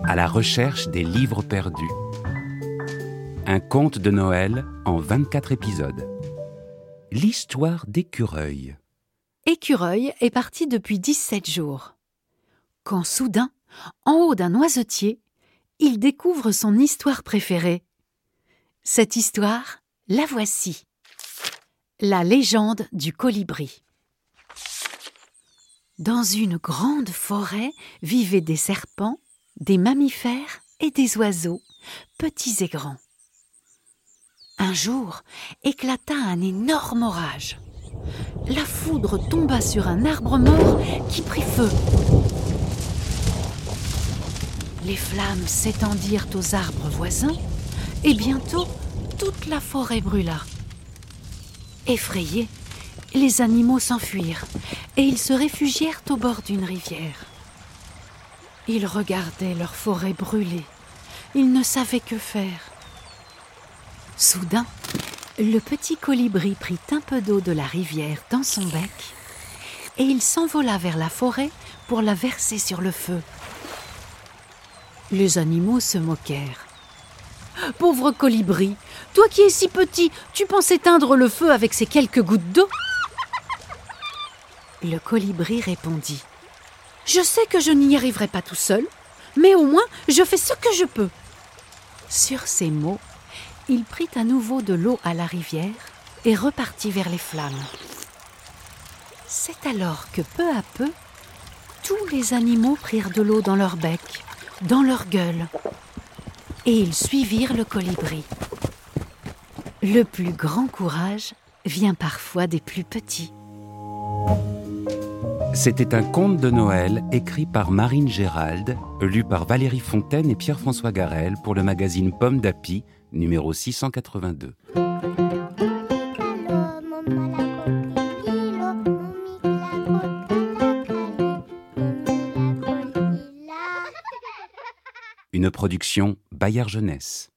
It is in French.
à la recherche des livres perdus. Un conte de Noël en 24 épisodes. L'histoire d'Écureuil. Écureuil est parti depuis 17 jours. Quand soudain, en haut d'un noisetier, il découvre son histoire préférée. Cette histoire, la voici. La légende du colibri. Dans une grande forêt vivaient des serpents, des mammifères et des oiseaux, petits et grands. Un jour, éclata un énorme orage. La foudre tomba sur un arbre mort qui prit feu. Les flammes s'étendirent aux arbres voisins et bientôt toute la forêt brûla. Effrayés, les animaux s'enfuirent et ils se réfugièrent au bord d'une rivière. Ils regardaient leur forêt brûler. Ils ne savaient que faire. Soudain, le petit colibri prit un peu d'eau de la rivière dans son bec et il s'envola vers la forêt pour la verser sur le feu. Les animaux se moquèrent. « Pauvre colibri, toi qui es si petit, tu penses éteindre le feu avec ces quelques gouttes d'eau ?» Le colibri répondit. « Je sais que je n'y arriverai pas tout seul, mais au moins je fais ce que je peux. » Sur ces mots, il prit à nouveau de l'eau à la rivière et repartit vers les flammes. C'est alors que peu à peu, tous les animaux prirent de l'eau dans leur bec, dans leur gueule, et ils suivirent le colibri. Le plus grand courage vient parfois des plus petits. C'était un conte de Noël écrit par Marine Gérald, lu par Valérie Fontaine et Pierre-François Garel pour le magazine Pomme d'Api, numéro 682. Une production Bayard Jeunesse.